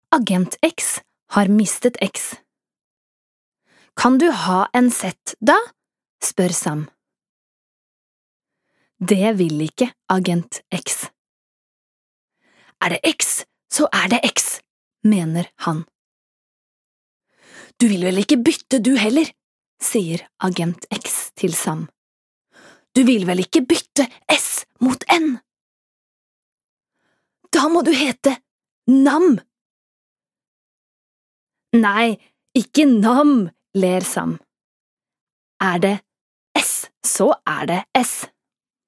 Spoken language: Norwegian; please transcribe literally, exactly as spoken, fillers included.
Agent X har mistet X. Kan du ha en Z da? Spør Sam. Det vil ikke Agent X. Er det X, så er det X, mener han. Du vil vel ikke bytte du heller, sier Agent X til Sam. Du vil vel ikke bytte S mot N? Da må du hete Nam. Nei, ikke Nam, ler Sam. Er det S, så er det S.